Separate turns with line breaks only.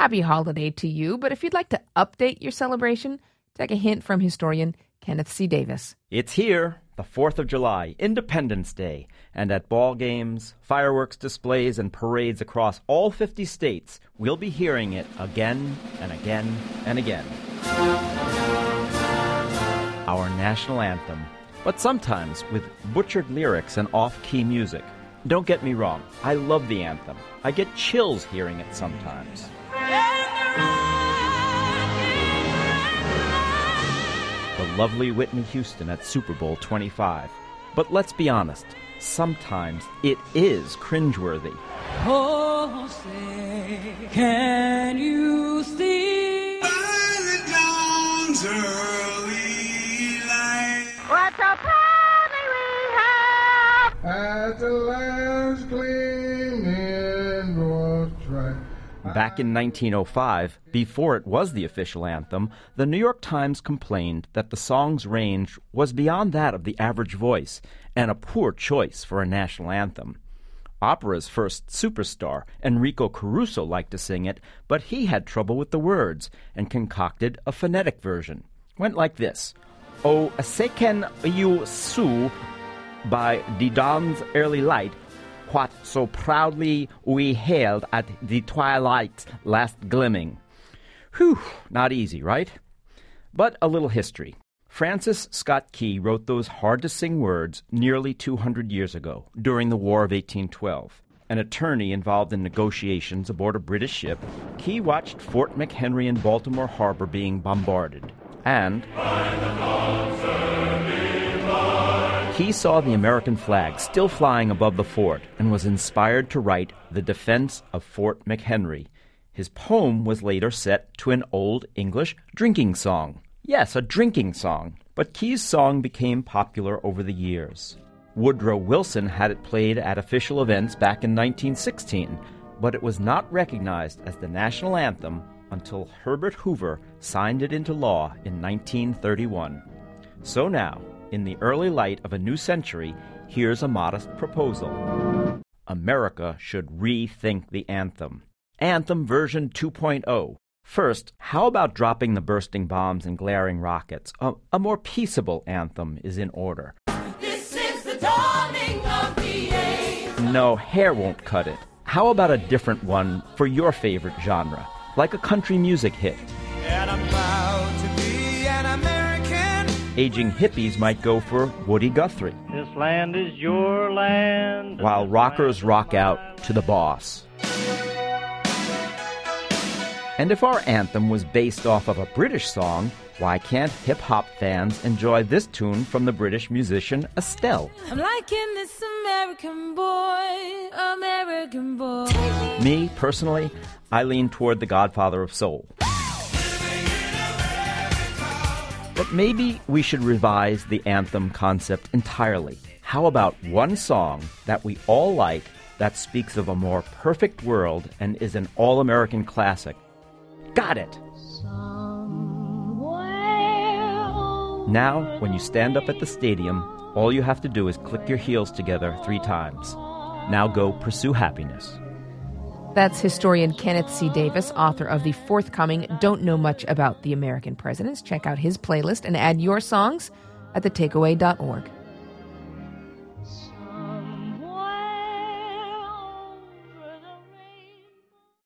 happy holiday to you. But if you'd like to update your celebration, take a hint from historian Kenneth C. Davis.
It's here, the 4th of July, Independence Day, and at ball games, fireworks displays, and parades across all 50 states, we'll be hearing it again and again and again. Our national anthem, but sometimes with butchered lyrics and off-key music. Don't get me wrong, I love the anthem. I get chills hearing it sometimes. The lovely Whitney Houston at Super Bowl 25. But let's be honest, sometimes it is cringeworthy.
Oh, say, can you see by the dawn's early light
what a party we have
at the last gleaming was right.
Back in 1905, before it was the official anthem, the New York Times complained that the song's range was beyond that of the average voice and a poor choice for a national anthem. Opera's first superstar, Enrico Caruso, liked to sing it, but he had trouble with the words and concocted a phonetic version. Went like this: O seken you su by the dawn's early light, what so proudly we hailed at the twilight's last glimmering. Whew, not easy, right? But a little history. Francis Scott Key wrote those hard-to-sing words nearly 200 years ago, during the War of 1812. An attorney involved in negotiations aboard a British ship, Key watched Fort McHenry in Baltimore Harbor being bombarded. And he saw the American flag still flying above the fort and was inspired to write The Defense of Fort McHenry. His poem was later set to an Old English drinking song. Yes, a drinking song. But Key's song became popular over the years. Woodrow Wilson had it played at official events back in 1916, but it was not recognized as the national anthem until Herbert Hoover signed it into law in 1931. So now, in the early light of a new century, here's a modest proposal. America should rethink the anthem. Anthem version 2.0. First, how about dropping the bursting bombs and glaring rockets? A more peaceable anthem is in order.
This is the dawning of the age.
No, hair won't cut it. How about a different one for your favorite genre, like a country music hit?
And I'm proud to be an American.
Aging hippies might go for Woody Guthrie.
This land is your land.
While rockers rock out to The Boss. And if our anthem was based off of a British song, why can't hip-hop fans enjoy this tune from the British musician Estelle?
I'm liking this American boy, American boy.
Me, personally, I lean toward the Godfather of Soul. But maybe we should revise the anthem concept entirely. How about one song that we all like that speaks of a more perfect world and is an all-American classic? Got it! Now, when you stand up at the stadium, all you have to do is click your heels together 3 times. Now go pursue happiness.
That's historian Kenneth C. Davis, author of the forthcoming Don't Know Much About the American Presidents. Check out his playlist and add your songs at thetakeaway.org.